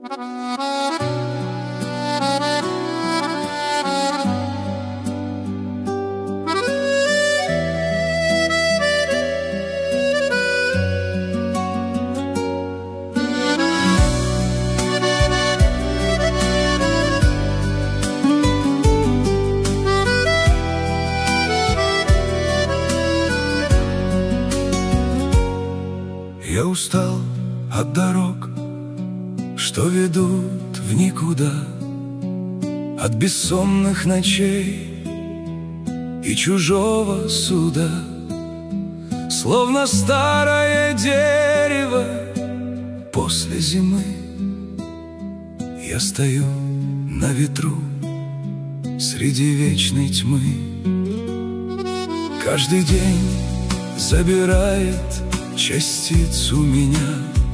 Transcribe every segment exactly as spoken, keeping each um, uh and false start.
Я устал от дорог, что ведут в никуда, от бессонных ночей и чужого суда. Словно старое дерево после зимы, я стою на ветру среди вечной тьмы. Каждый день забирает частицу меня,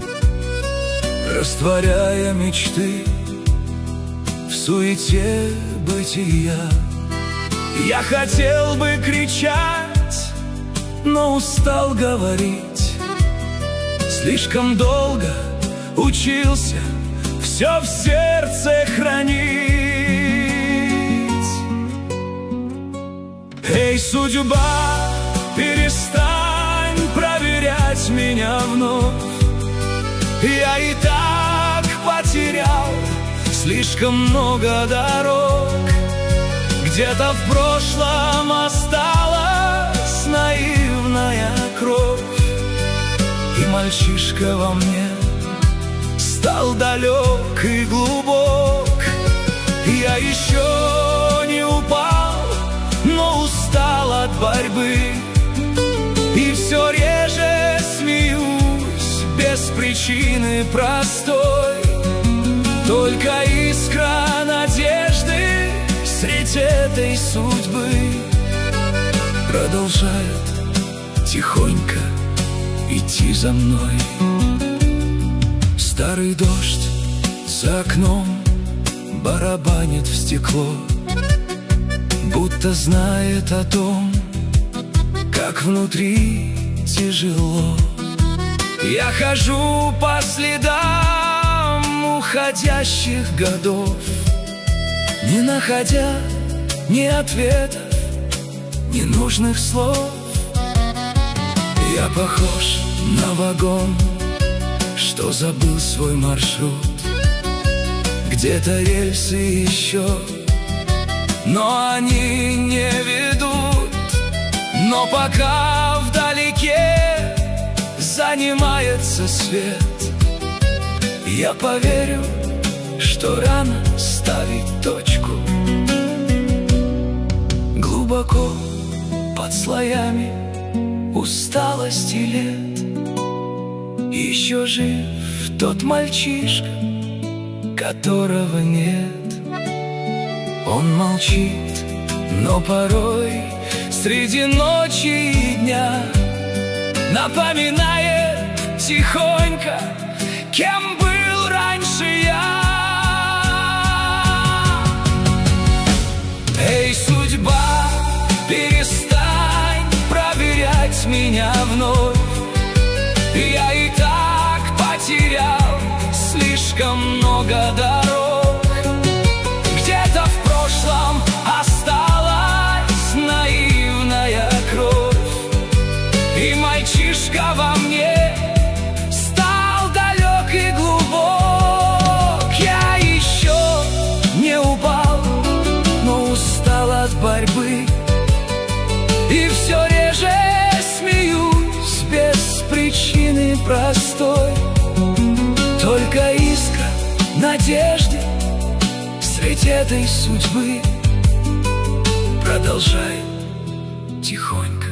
растворяя мечты в суете бытия. Я хотел бы кричать, но устал говорить. Слишком долго учился все в сердце хранить. Эй, судьба, перестань проверять меня вновь. Я и так потерял слишком много дорог. Где-то в прошлом осталась наивная кровь, и мальчишка во мне стал далек и глубок. Я еще не упал, но устал от борьбы, и все реже смеюсь без причины простой. Только искра надежды средь этой судьбы продолжает тихонько идти за мной. Старый дождь за окном барабанит в стекло, будто знает о том, как внутри тяжело. Я хожу по следам уходящих годов, не находя ни ответов, ни нужных слов. Я похож на вагон, что забыл свой маршрут. Где-то рельсы еще, но они не ведут. Но пока вдалеке занимается свет, я поверю, что рано ставить точку. Глубоко под слоями усталости лет еще жив тот мальчишка, которого нет. Он молчит, но порой среди ночи и дня напоминает тихонько, кем был раньше я. Эй, судьба, перестань проверять меня вновь. Я и так потерял слишком много дорог. Где-то в прошлом осталась наивная кровь, и мальчишка во мне стал далек и глубок. Я еще не упал, но устал от борьбы, и все реже смеюсь без причины простой. Только искра надежды средь этой судьбы продолжает тихонько